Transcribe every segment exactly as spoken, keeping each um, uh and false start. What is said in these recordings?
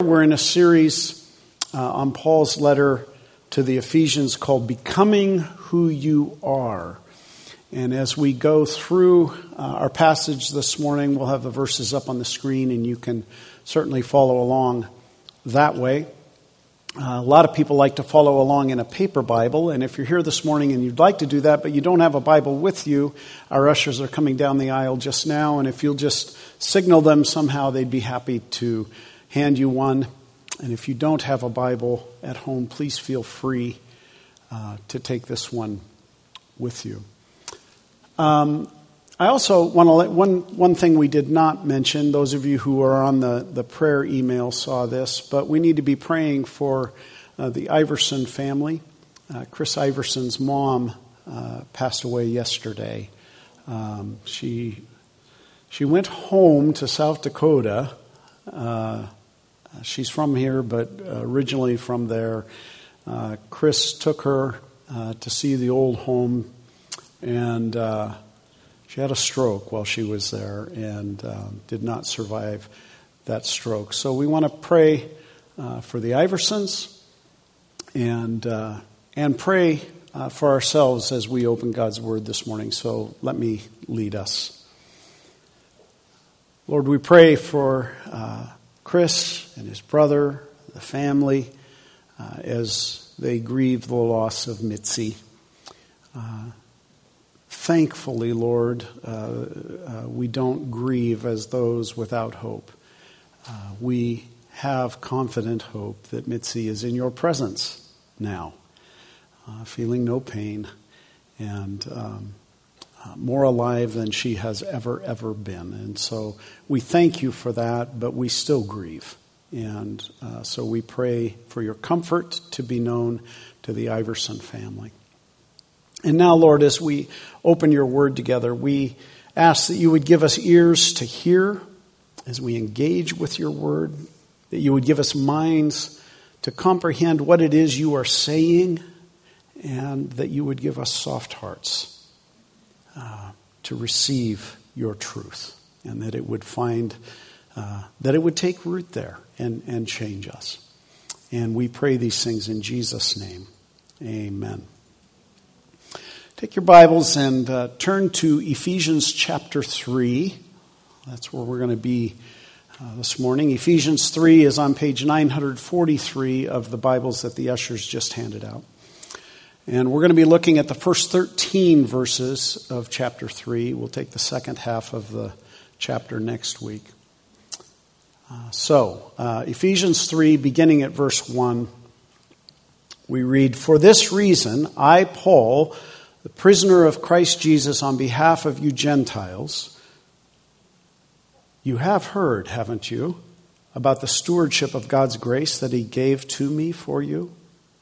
We're in a series uh, on Paul's letter to the Ephesians called Becoming Who You Are. And as we go through uh, our passage this morning, we'll have the verses up on the screen and you can certainly follow along that way. Uh, a lot of people like to follow along in a paper Bible, and if you're here this morning and you'd like to do that, but you don't have a Bible with you, our ushers are coming down the aisle just now, and if you'll just signal them somehow, they'd be happy to hand you one. And if you don't have a Bible at home, please feel free uh, to take this one with you. Um, I also want to let one one thing we did not mention. Those of you who are on the, the prayer email saw this, but we need to be praying for uh, the Iverson family. Uh, Chris Iverson's mom uh, passed away yesterday. Um, she she went home to South Dakota. Uh, she's from here, but originally from there. Uh, Chris took her uh, to see the old home, and uh, she had a stroke while she was there and um, did not survive that stroke. So we want to pray uh, for the Iversons and uh, and pray uh, for ourselves as we open God's Word this morning. So let me lead us. Lord, we pray for uh, Chris and his brother, the family, uh, as they grieve the loss of Mitzi. Uh, thankfully, Lord, uh, uh, we don't grieve as those without hope. Uh, we have confident hope that Mitzi is in your presence now, uh, feeling no pain and um, uh, more alive than she has ever, ever been. And so we thank you for that, but we still grieve. And uh, so we pray for your comfort to be known to the Iverson family. And now, Lord, as we open your word together, we ask that you would give us ears to hear as we engage with your word, that you would give us minds to comprehend what it is you are saying, and that you would give us soft hearts uh, to receive your truth, and that it would find, uh, that it would take root there and, and change us. And we pray these things in Jesus' name. Amen. Take your Bibles and uh, turn to Ephesians chapter three. That's where we're going to be uh, this morning. Ephesians three is on page nine forty-three of the Bibles that the ushers just handed out. And we're going to be looking at the first thirteen verses of chapter three. We'll take the second half of the chapter next week. Uh, so, uh, Ephesians three, beginning at verse one, we read, "For this reason, I, Paul, the prisoner of Christ Jesus, on behalf of you Gentiles, you have heard, haven't you, about the stewardship of God's grace that he gave to me for you?"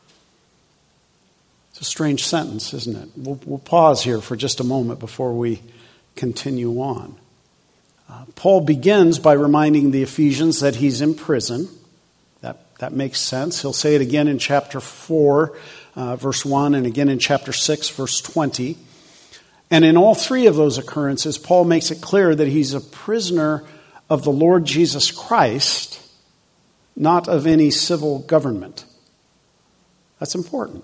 It's a strange sentence, isn't it? We'll, we'll pause here for just a moment before we continue on. Uh, Paul begins by reminding the Ephesians that he's in prison. That, that makes sense. He'll say it again in chapter four, Uh, verse one, and again in chapter six, verse twenty. And in all three of those occurrences, Paul makes it clear that he's a prisoner of the Lord Jesus Christ, not of any civil government. That's important.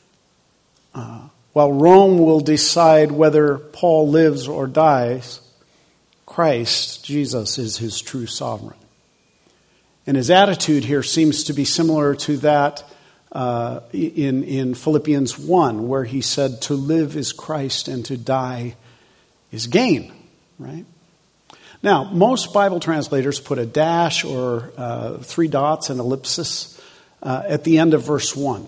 Uh, while Rome will decide whether Paul lives or dies, Christ, Jesus, is his true sovereign. And his attitude here seems to be similar to that Uh, in, in Philippians one, where he said, to live is Christ and to die is gain, right? Now, most Bible translators put a dash or uh, three dots and ellipsis uh, at the end of verse one.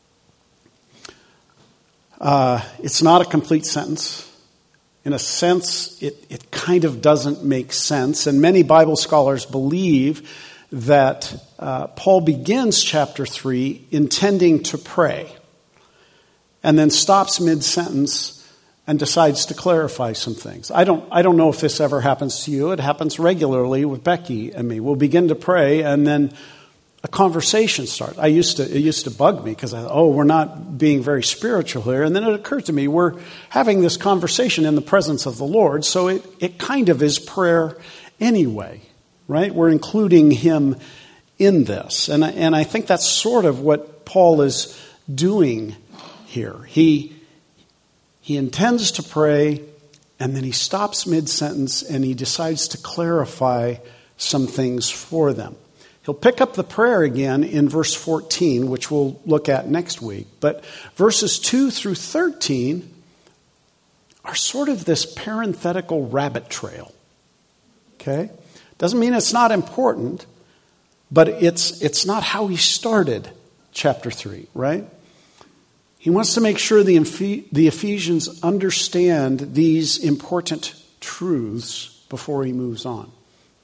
Uh, it's not a complete sentence. In a sense, it, it kind of doesn't make sense, and many Bible scholars believe that uh, Paul begins chapter three intending to pray and then stops mid-sentence and decides to clarify some things. I don't I don't know if this ever happens to you. It happens regularly with Becky and me. We'll begin to pray and then a conversation starts. I used to it used to bug me because I thought, oh, we're not being very spiritual here. And then it occurred to me we're having this conversation in the presence of the Lord, so it, it kind of is prayer anyway. Right? We're including him in this. And, and I think that's sort of what Paul is doing here. He, he intends to pray, and then he stops mid-sentence and he decides to clarify some things for them. He'll pick up the prayer again in verse fourteen, which we'll look at next week. But verses two through thirteen are sort of this parenthetical rabbit trail. Okay? Doesn't mean it's not important, but it's it's not how he started chapter three, right? He wants to make sure the, the Ephesians understand these important truths before he moves on.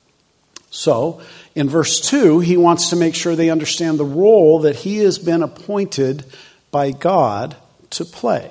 So, in verse two, he wants to make sure they understand the role that he has been appointed by God to play.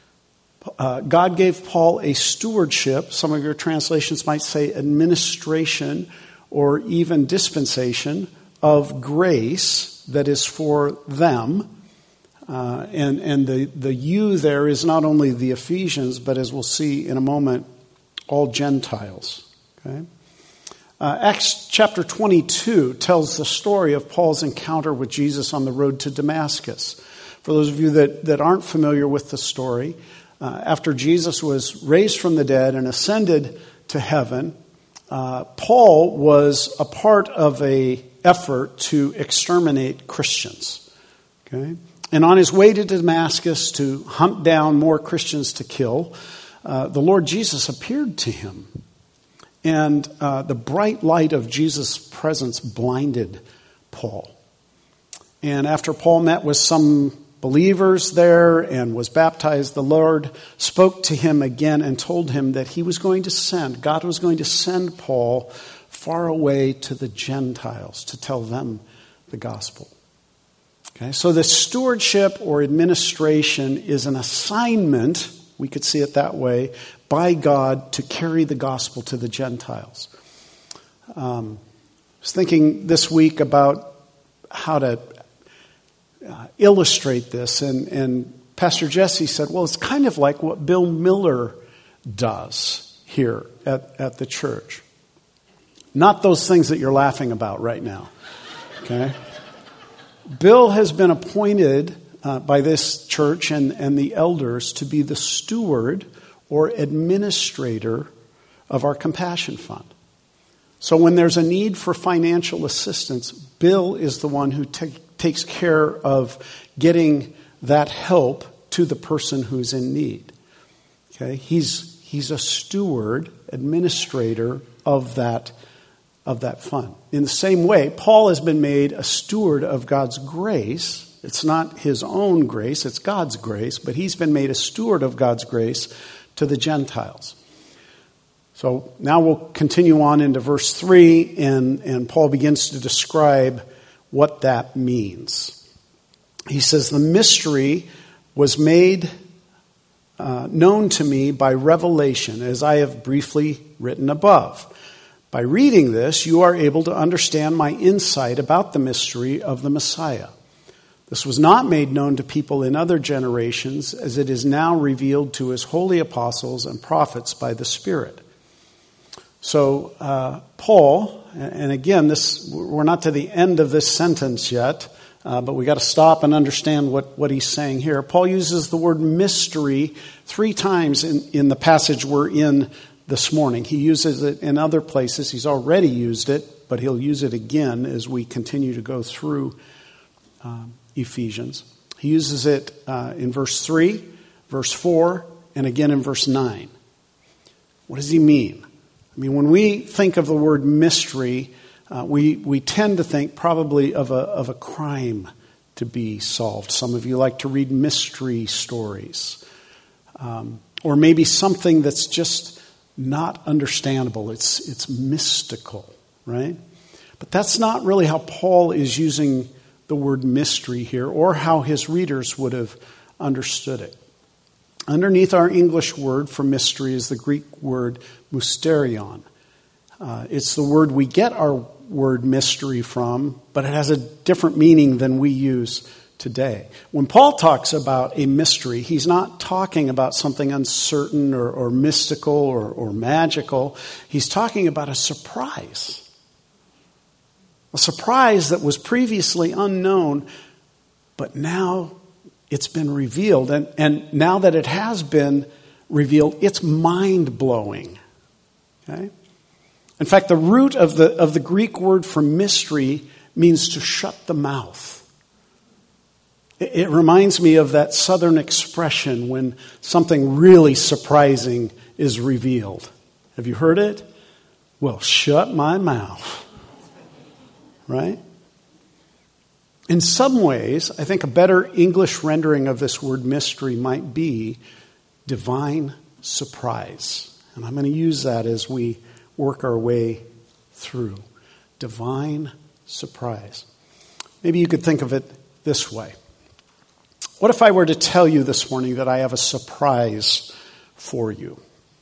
Uh, God gave Paul a stewardship. Some of your translations might say administration or even dispensation of grace that is for them. Uh, and and the, the you there is not only the Ephesians, but as we'll see in a moment, all Gentiles. Okay? Uh, Acts chapter twenty-two tells the story of Paul's encounter with Jesus on the road to Damascus. For those of you that, that aren't familiar with the story, uh, after Jesus was raised from the dead and ascended to heaven, uh, Paul was a part of a effort to exterminate Christians. Okay? And on his way to Damascus to hunt down more Christians to kill, uh, the Lord Jesus appeared to him. And uh, the bright light of Jesus' presence blinded Paul. And after Paul met with some believers there and was baptized, the Lord spoke to him again and told him that he was going to send, God was going to send Paul far away to the Gentiles to tell them the gospel. Okay, so the stewardship or administration is an assignment, we could see it that way, by God to carry the gospel to the Gentiles. Um, I was thinking this week about how to uh, illustrate this, and, and Pastor Jesse said, well, it's kind of like what Bill Miller does here at, at the church. Not those things that you're laughing about right now. Okay? Bill has been appointed uh, by this church and, and the elders to be the steward or administrator of our compassion fund. So when there's a need for financial assistance, Bill is the one who t- takes care of getting that help to the person who's in need. Okay? He's he's a steward, administrator of that of that fund. In the same way, Paul has been made a steward of God's grace. It's not his own grace, it's God's grace, but he's been made a steward of God's grace to the Gentiles. So now we'll continue on into verse three, and, and Paul begins to describe what that means. He says, the mystery was made uh, known to me by revelation, as I have briefly written above. By reading this, you are able to understand my insight about the mystery of the Messiah. This was not made known to people in other generations, as it is now revealed to his holy apostles and prophets by the Spirit. So, uh, Paul, and again, this we're not to the end of this sentence yet, uh, but we got to stop and understand what, what he's saying here. Paul uses the word mystery three times in, in the passage we're in this morning. He uses it in other places. He's already used it, but he'll use it again as we continue to go through um, Ephesians. He uses it uh, in verse three, verse four, and again in verse nine. What does he mean? I mean, when we think of the word mystery, uh, we, we tend to think probably of a, of a crime to be solved. Some of you like to read mystery stories. Um, or maybe something that's just not understandable. It's it's mystical, right? But that's not really how Paul is using the word mystery here, or how his readers would have understood it. Underneath our English word for mystery is the Greek word mysterion. Uh, it's the word we get our word mystery from, but it has a different meaning than we use today. When Paul talks about a mystery, he's not talking about something uncertain or, or mystical or, or magical. He's talking about a surprise. A surprise that was previously unknown, but now it's been revealed. And, and now that it has been revealed, it's mind-blowing. Okay? In fact, the root of the, of the Greek word for mystery means to shut the mouth. It, it reminds me of that southern expression when something really surprising is revealed. Have you heard it? Well, shut my mouth. Right? In some ways, I think a better English rendering of this word mystery might be divine surprise. And I'm going to use that as we work our way through. Divine surprise. Maybe you could think of it this way. What if I were to tell you this morning that I have a surprise for you?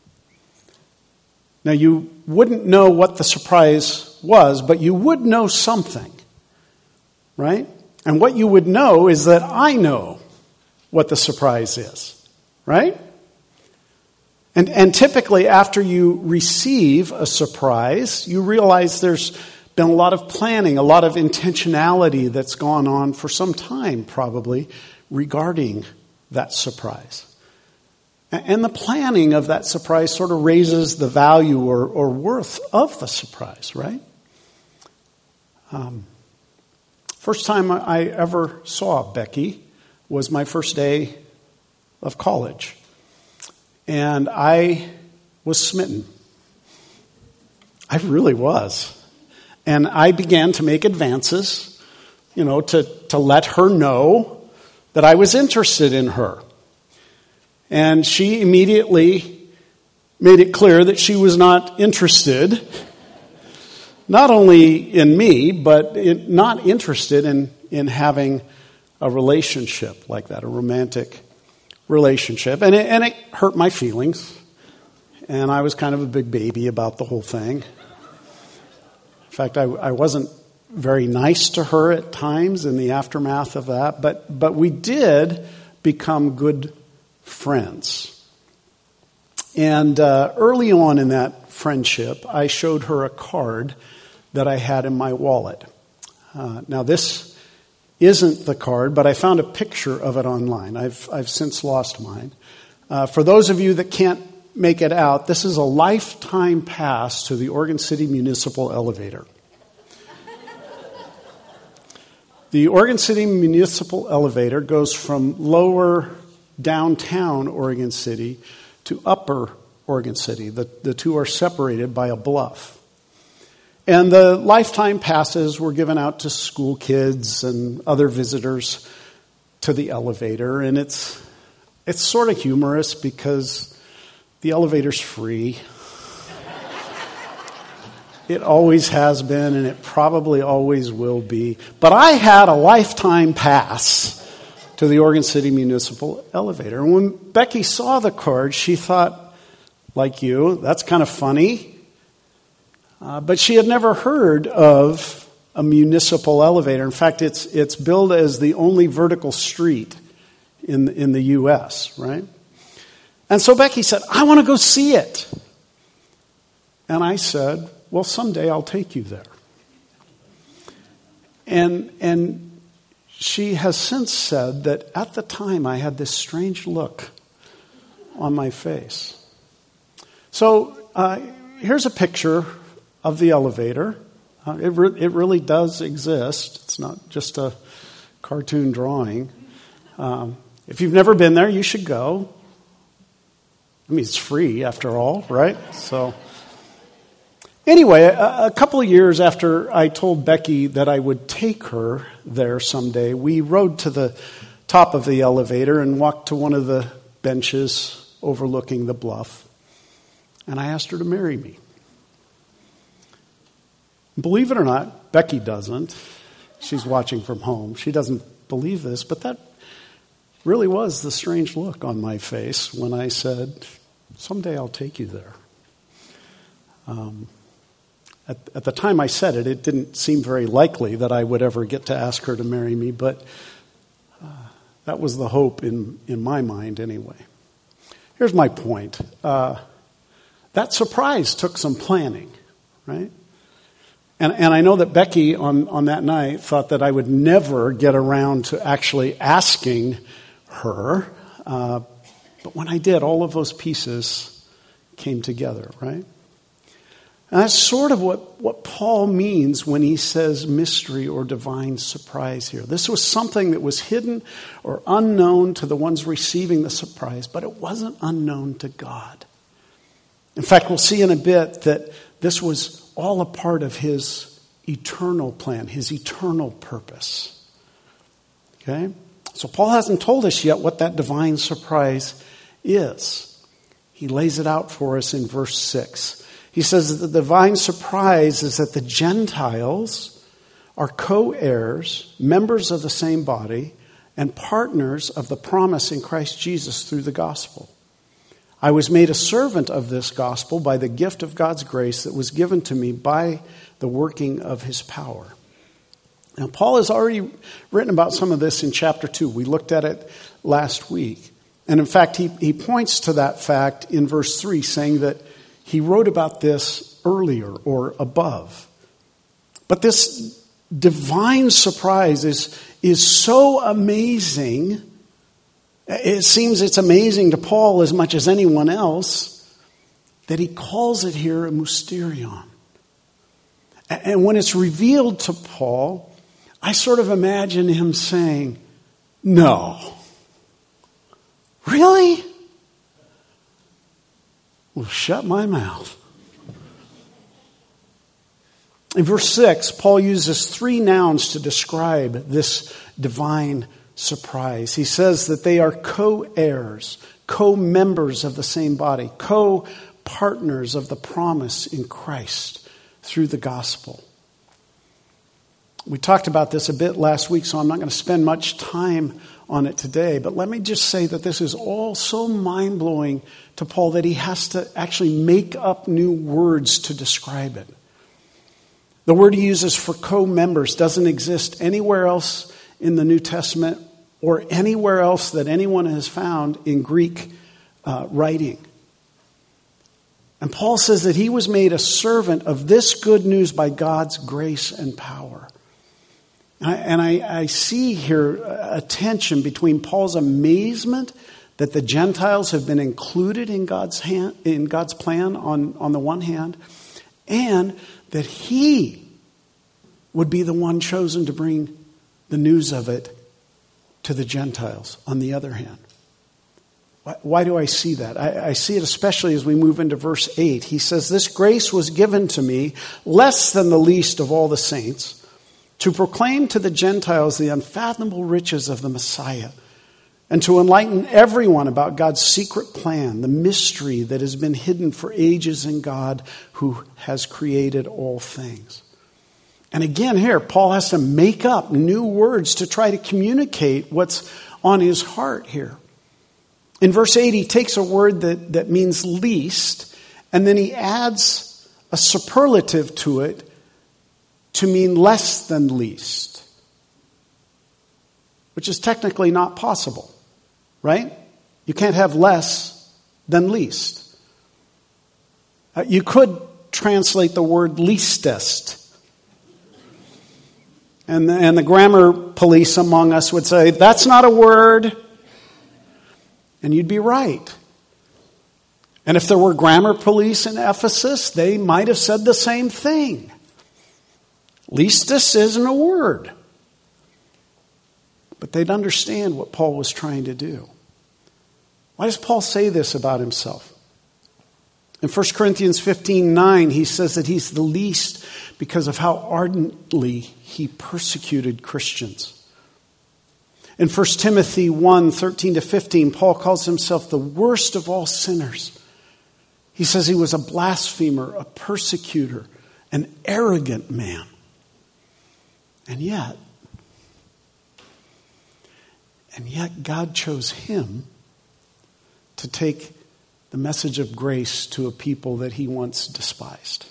Now, you wouldn't know what the surprise was, but you would know something, right? And what you would know is that I know what the surprise is, right? And, and typically after you receive a surprise, you realize there's been a lot of planning, a lot of intentionality that's gone on for some time probably regarding that surprise. And the planning of that surprise sort of raises the value or, or worth of the surprise, right? Um, first time I ever saw Becky was my first day of college. And I was smitten. I really was. And I began to make advances, you know, to, to let her know that I was interested in her. And she immediately made it clear that she was not interested, not only in me, but in, not interested in, in having a relationship like that, a romantic relationship. And it, and it hurt my feelings. And I was kind of a big baby about the whole thing. In fact, I, I wasn't very nice to her at times in the aftermath of that. But, but we did become good friends. And uh, early on in that friendship, I showed her a card that I had in my wallet. Uh, now, this isn't the card, but I found a picture of it online. I've, I've since lost mine. Uh, for those of you that can't make it out, this is a lifetime pass to the Oregon City Municipal Elevator. The Oregon City Municipal Elevator goes from lower downtown Oregon City to upper Oregon City. The, the two are separated by a bluff. And the lifetime passes were given out to school kids and other visitors to the elevator. And it's it's sort of humorous because the elevator's free. It always has been, and it probably always will be. But I had a lifetime pass to the Oregon City Municipal Elevator. And when Becky saw the card, she thought, like you, that's kind of funny. Uh, but she had never heard of a municipal elevator. In fact, it's it's billed as the only vertical street in in the U S, right? And so Becky said, I want to go see it. And I said, well, someday I'll take you there. And and she has since said that at the time I had this strange look on my face. So uh, here's a picture of the elevator. Uh, it, re- it really does exist. It's not just a cartoon drawing. Um, if you've never been there, you should go. I mean, it's free after all, right? So anyway, a, a couple of years after I told Becky that I would take her there someday, we rode to the top of the elevator and walked to one of the benches overlooking the bluff. And I asked her to marry me. Believe it or not, Becky doesn't. She's watching from home. She doesn't believe this, but that really was the strange look on my face when I said, someday I'll take you there. Um, at, at the time I said it, it didn't seem very likely that I would ever get to ask her to marry me, but uh, that was the hope in, in my mind anyway. Here's my point. Uh, that surprise took some planning, right? And, and I know that Becky on, on that night thought that I would never get around to actually asking her. Uh, but when I did, all of those pieces came together, right? And that's sort of what, what Paul means when he says mystery or divine surprise here. This was something that was hidden or unknown to the ones receiving the surprise, but it wasn't unknown to God. In fact, we'll see in a bit that this was all a part of his eternal plan, his eternal purpose. Okay? So Paul hasn't told us yet what that divine surprise is. He lays it out for us in verse six. He says that the divine surprise is that the Gentiles are co-heirs, members of the same body, and partners of the promise in Christ Jesus through the gospel. I was made a servant of this gospel by the gift of God's grace that was given to me by the working of his power. Now, Paul has already written about some of this in chapter two. We looked at it last week. And in fact, he, he points to that fact in verse three, saying that he wrote about this earlier or above. But this divine surprise is, is so amazing. It seems it's amazing to Paul as much as anyone else that he calls it here a mysterion. And when it's revealed to Paul, I sort of imagine him saying, no. Really? Well, shut my mouth. In verse six, Paul uses three nouns to describe this divine surprise. He says that they are co-heirs, co-members of the same body, co-partners of the promise in Christ through the gospel. We talked about this a bit last week, so I'm not going to spend much time on it today. But let me just say that this is all so mind-blowing to Paul that he has to actually make up new words to describe it. The word he uses for co-members doesn't exist anywhere else in the New Testament or anywhere else that anyone has found in Greek uh, writing. And Paul says that he was made a servant of this good news by God's grace and power. And I, and I, I see here a tension between Paul's amazement that the Gentiles have been included in God's hand, in God's plan on, on the one hand, and that he would be the one chosen to bring the news of it to the Gentiles on the other hand. Why, why do I see that? I, I see it especially as we move into verse eight. He says, this grace was given to me less than the least of all the saints, to proclaim to the Gentiles the unfathomable riches of the Messiah, and to enlighten everyone about God's secret plan, the mystery that has been hidden for ages in God who has created all things. And again here, Paul has to make up new words to try to communicate what's on his heart here. In verse eight, he takes a word that, that means least, and then he adds a superlative to it to mean less than least, which is technically not possible, right? You can't have less than least. Uh, you could translate the word leastest. And the, and the grammar police among us would say, that's not a word. And you'd be right. And if there were grammar police in Ephesus, they might have said the same thing. Leastest isn't a word. But they'd understand what Paul was trying to do. Why does Paul say this about himself? In First Corinthians fifteen nine, he says that he's the least because of how ardently he persecuted Christians. In First Timothy one thirteen to fifteen, Paul calls himself the worst of all sinners. He says he was a blasphemer, a persecutor, an arrogant man. And yet, and yet God chose him to take the message of grace to a people that he once despised.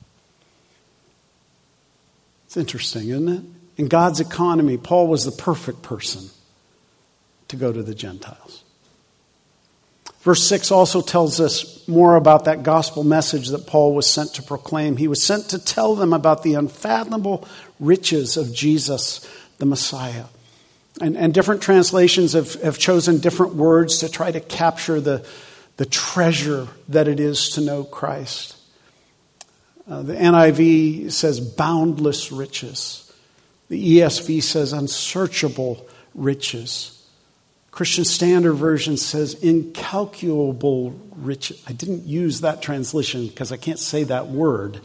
It's interesting, isn't it? In God's economy, Paul was the perfect person to go to the Gentiles. Verse six also tells us more about that gospel message that Paul was sent to proclaim. He was sent to tell them about the unfathomable riches of Jesus, the Messiah. And, and different translations have, have chosen different words to try to capture the, the treasure that it is to know Christ. Uh, the N I V says boundless riches. The E S V says unsearchable riches. Christian Standard Version says incalculable riches. I didn't use that translation because I can't say that word.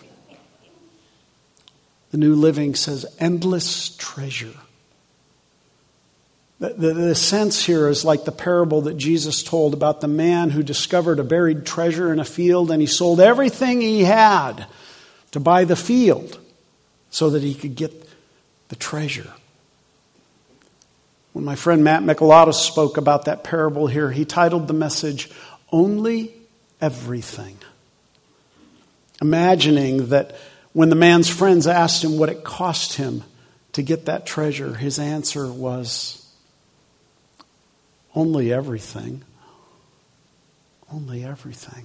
The New Living says endless treasure. The, the, the sense here is like the parable that Jesus told about the man who discovered a buried treasure in a field, and he sold everything he had to buy the field so that he could get the treasure. When my friend Matt Michelatos spoke about that parable here, he titled the message, Only Everything. Imagining that when the man's friends asked him what it cost him to get that treasure, his answer was, only everything. Only everything.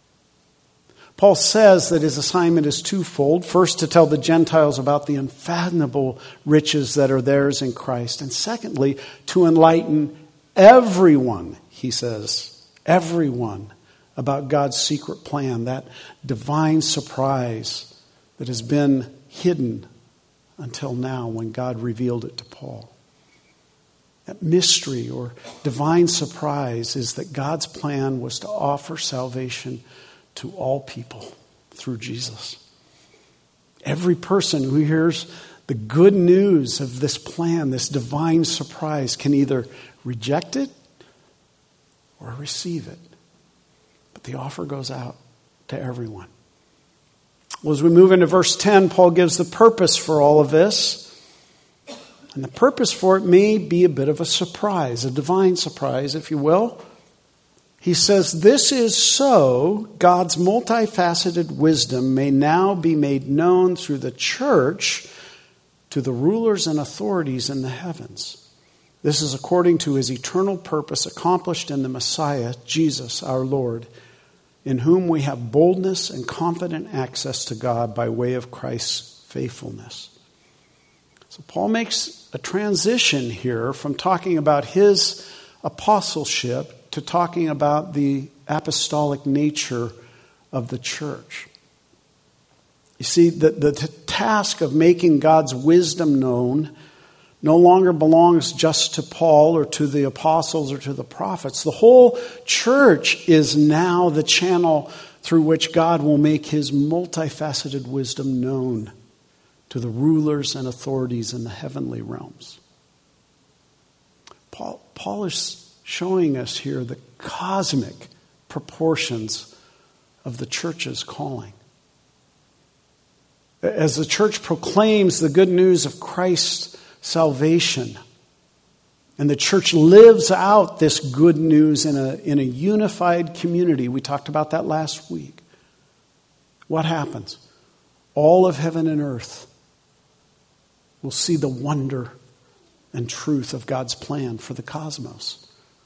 Paul says that his assignment is twofold. First, to tell the Gentiles about the unfathomable riches that are theirs in Christ. And secondly, to enlighten everyone, he says, everyone about God's secret plan, that divine surprise that has been hidden until now when God revealed it to Paul. That mystery or divine surprise is that God's plan was to offer salvation to all people through Jesus. Every person who hears the good news of this plan, this divine surprise, can either reject it or receive it. But the offer goes out to everyone. Well, as we move into verse ten, Paul gives the purpose for all of this. And the purpose for it may be a bit of a surprise, a divine surprise, if you will. He says, this is so God's multifaceted wisdom may now be made known through the church to the rulers and authorities in the heavens. This is according to his eternal purpose accomplished in the Messiah, Jesus our Lord, in whom we have boldness and confident access to God by way of Christ's faithfulness. So Paul makes a transition here from talking about his apostleship to talking about the apostolic nature of the church. You see, the, the t- task of making God's wisdom known no longer belongs just to Paul or to the apostles or to the prophets. The whole church is now the channel through which God will make his multifaceted wisdom known to the rulers and authorities in the heavenly realms. Paul, Paul is showing us here the cosmic proportions of the church's calling. As the church proclaims the good news of Christ's salvation, and the church lives out this good news in a, in a unified community, we talked about that last week, what happens? All of heaven and earth will see the wonder and truth of God's plan for the cosmos.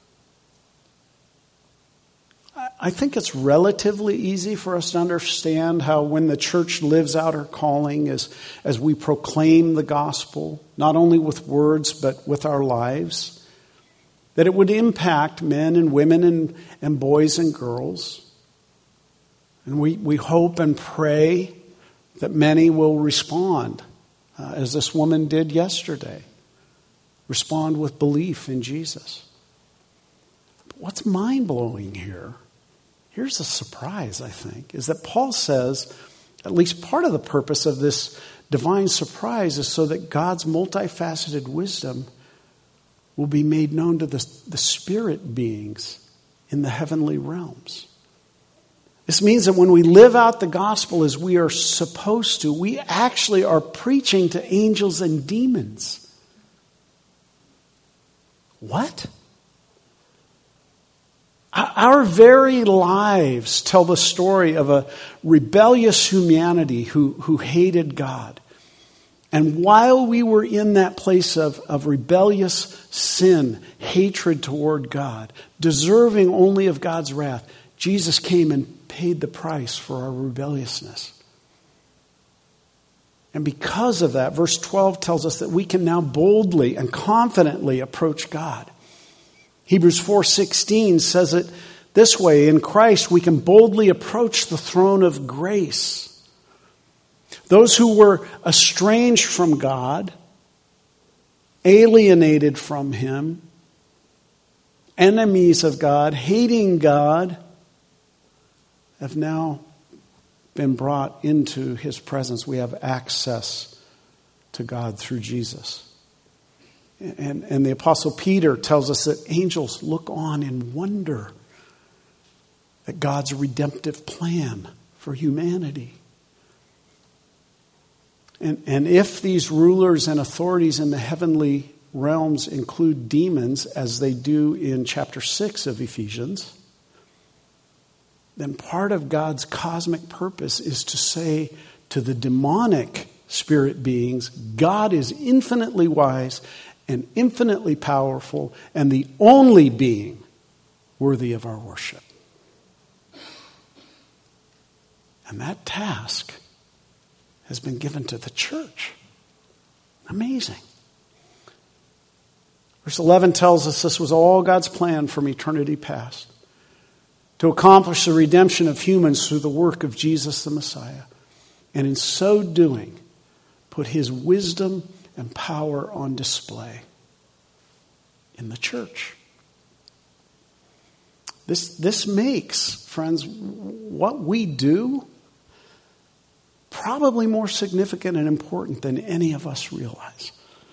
I think it's relatively easy for us to understand how when the church lives out her calling as, as we proclaim the gospel, not only with words but with our lives, that it would impact men and women and, and boys and girls. And we, we hope and pray that many will respond, uh, as this woman did yesterday. Respond with belief in Jesus. But what's mind-blowing here, here's a surprise, I think, is that Paul says at least part of the purpose of this divine surprise is so that God's multifaceted wisdom will be made known to the, the spirit beings in the heavenly realms. This means that when we live out the gospel as we are supposed to, we actually are preaching to angels and demons. What? Our very lives tell the story of a rebellious humanity who, who hated God. And while we were in that place of, of rebellious sin, hatred toward God, deserving only of God's wrath, Jesus came and paid the price for our rebelliousness. And because of that, verse twelve tells us that we can now boldly and confidently approach God. Hebrews four sixteen says it this way: in Christ we can boldly approach the throne of grace. Those who were estranged from God, alienated from Him, enemies of God, hating God, have now been brought into His presence. We have access to God through Jesus. And, and the Apostle Peter tells us that angels look on in wonder at God's redemptive plan for humanity. And, and if these rulers and authorities in the heavenly realms include demons, as they do in chapter six of Ephesians, then part of God's cosmic purpose is to say to the demonic spirit beings, God is infinitely wise and infinitely powerful and the only being worthy of our worship. And that task has been given to the church. Amazing. Verse eleven tells us this was all God's plan from eternity past, to accomplish the redemption of humans through the work of Jesus the Messiah, and in so doing, put His wisdom and power on display in the church. This, this makes, friends, what we do probably more significant and important than any of us realize.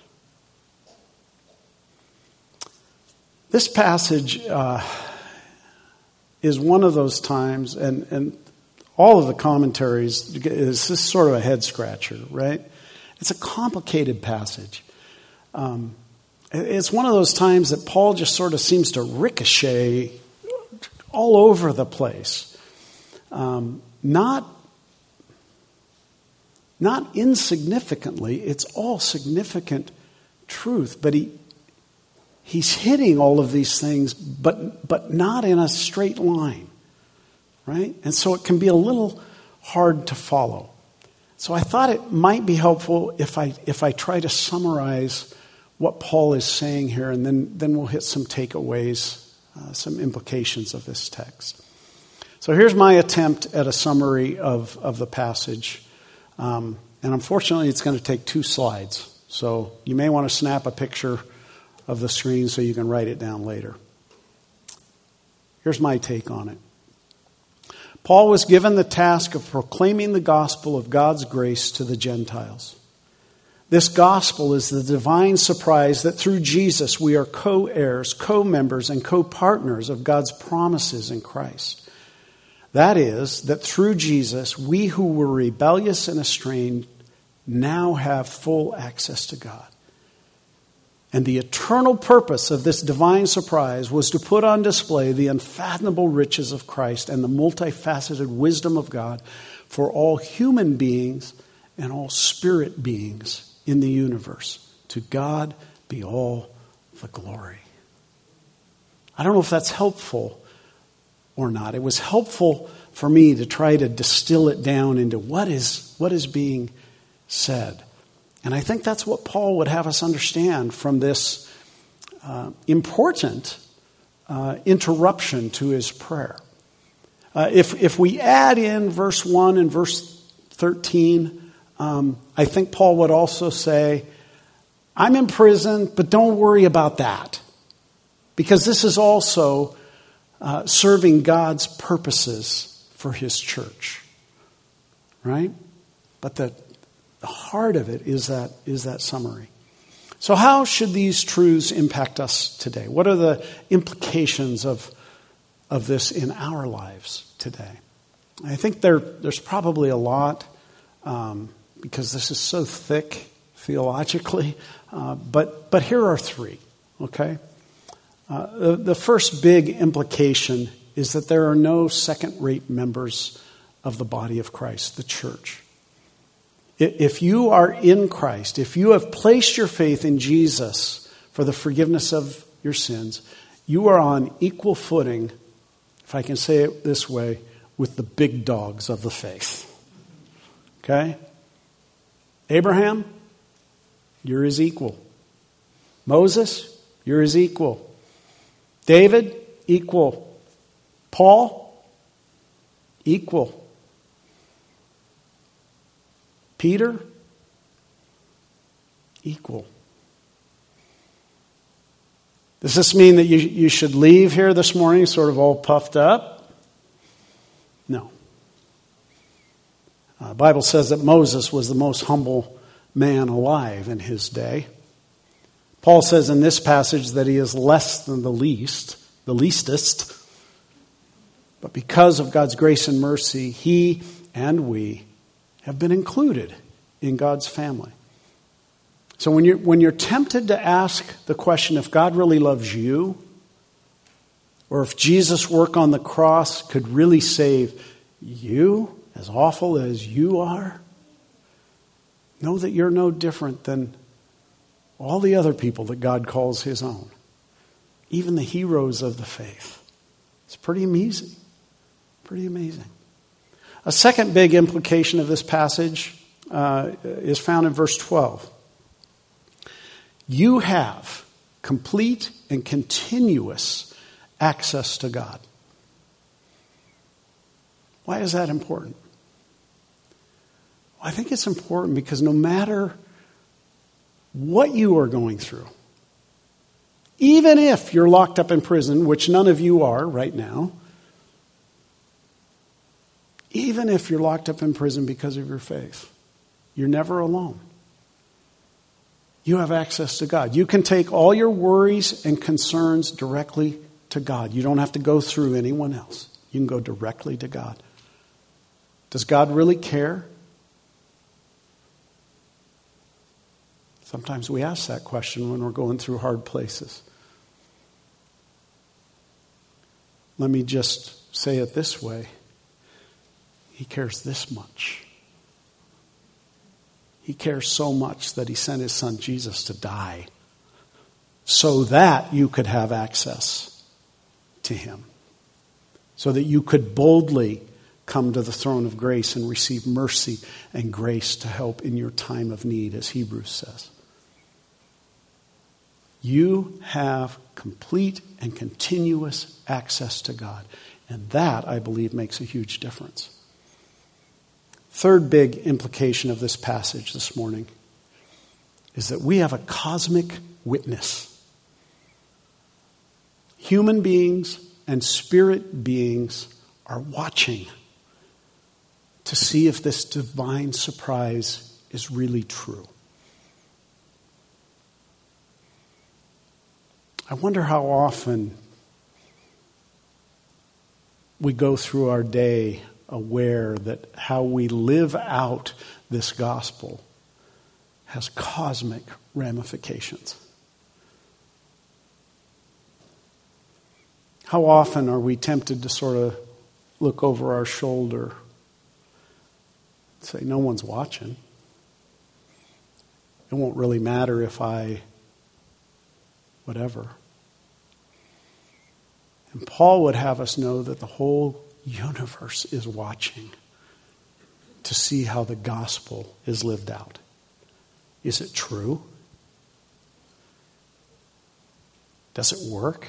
This passage uh, is one of those times, and, and all of the commentaries, is this sort of a head scratcher, right? It's a complicated passage. Um, it's one of those times that Paul just sort of seems to ricochet all over the place. Um, not, not insignificantly, it's all significant truth, but he he's hitting all of these things, but but not in a straight line, right? And so it can be a little hard to follow. So I thought it might be helpful if I if I try to summarize what Paul is saying here, and then, then we'll hit some takeaways, uh, some implications of this text. So here's my attempt at a summary of, of the passage. Um, and unfortunately, it's going to take two slides. So you may want to snap a picture of the screen so you can write it down later. Here's my take on it. Paul was given the task of proclaiming the gospel of God's grace to the Gentiles. This gospel is the divine surprise that through Jesus we are co-heirs, co-members, and co-partners of God's promises in Christ. That is, that through Jesus, we who were rebellious and estranged now have full access to God. And the eternal purpose of this divine surprise was to put on display the unfathomable riches of Christ and the multifaceted wisdom of God for all human beings and all spirit beings in the universe. To God be all the glory. I don't know if that's helpful or not. It was helpful for me to try to distill it down into what is what is being said. And I think that's what Paul would have us understand from this uh, important uh, interruption to his prayer. Uh, if if we add in verse one and verse thirteen, um, I think Paul would also say, I'm in prison, but don't worry about that. Because this is also uh, serving God's purposes for his church. Right? But the The heart of it is that is that summary. So how should these truths impact us today? What are the implications of, of this in our lives today? I think there there's probably a lot um, because this is so thick theologically. Uh, but but here are three. Okay, uh, the, the first big implication is that there are no second-rate members of the body of Christ, the church. If you are in Christ, if you have placed your faith in Jesus for the forgiveness of your sins, you are on equal footing, if I can say it this way, with the big dogs of the faith. Okay? Abraham, you're his equal. Moses, you're his equal. David, equal. Paul, equal. Peter, equal. Does this mean that you, you should leave here this morning sort of all puffed up? No. Uh, the Bible says that Moses was the most humble man alive in his day. Paul says in this passage that he is less than the least, the leastest. But because of God's grace and mercy, he and we have been included in God's family. So when you're, when you're tempted to ask the question if God really loves you, or if Jesus' work on the cross could really save you, as awful as you are, know that you're no different than all the other people that God calls his own. Even the heroes of the faith. It's pretty amazing. Pretty amazing. A second big implication of this passage uh, is found in verse twelve. You have complete and continuous access to God. Why is that important? Well, I think it's important because no matter what you are going through, even if you're locked up in prison, which none of you are right now, even if you're locked up in prison because of your faith, you're never alone. You have access to God. You can take all your worries and concerns directly to God. You don't have to go through anyone else. You can go directly to God. Does God really care? Sometimes we ask that question when we're going through hard places. Let me just say it this way. He cares this much. He cares so much that he sent his son Jesus to die so that you could have access to him. So that you could boldly come to the throne of grace and receive mercy and grace to help in your time of need, as Hebrews says. You have complete and continuous access to God. And that, I believe, makes a huge difference. Third big implication of this passage this morning is that we have a cosmic witness. Human beings and spirit beings are watching to see if this divine surprise is really true. I wonder how often we go through our day aware that how we live out this gospel has cosmic ramifications. How often are we tempted to sort of look over our shoulder and say, no one's watching. It won't really matter if I whatever. And Paul would have us know that the whole universe is watching to see how the gospel is lived out. Is it true? Does it work?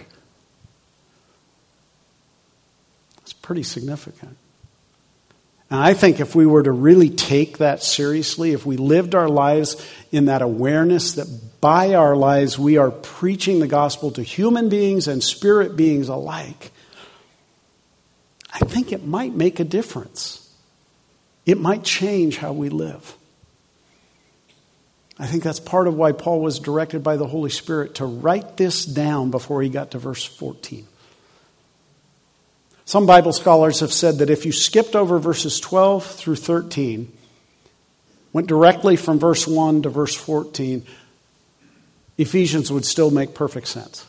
It's pretty significant. And I think if we were to really take that seriously, if we lived our lives in that awareness that by our lives we are preaching the gospel to human beings and spirit beings alike, I think it might make a difference. It might change how we live. I think that's part of why Paul was directed by the Holy Spirit to write this down before he got to verse fourteen. Some Bible scholars have said that if you skipped over verses twelve through thirteen, went directly from verse one to verse fourteen, Ephesians would still make perfect sense.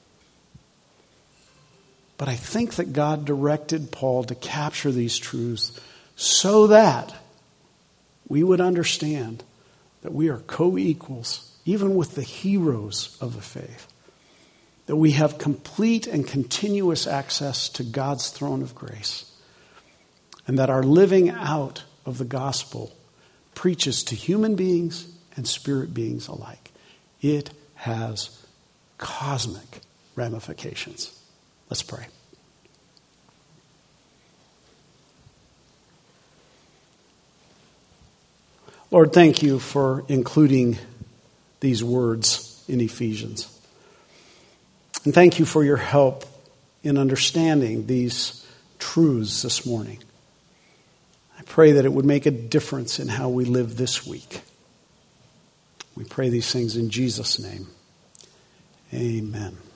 But I think that God directed Paul to capture these truths so that we would understand that we are co-equals, even with the heroes of the faith, that we have complete and continuous access to God's throne of grace, and that our living out of the gospel preaches to human beings and spirit beings alike. It has cosmic ramifications. Let's pray. Lord, thank you for including these words in Ephesians. And thank you for your help in understanding these truths this morning. I pray that it would make a difference in how we live this week. We pray these things in Jesus' name. Amen.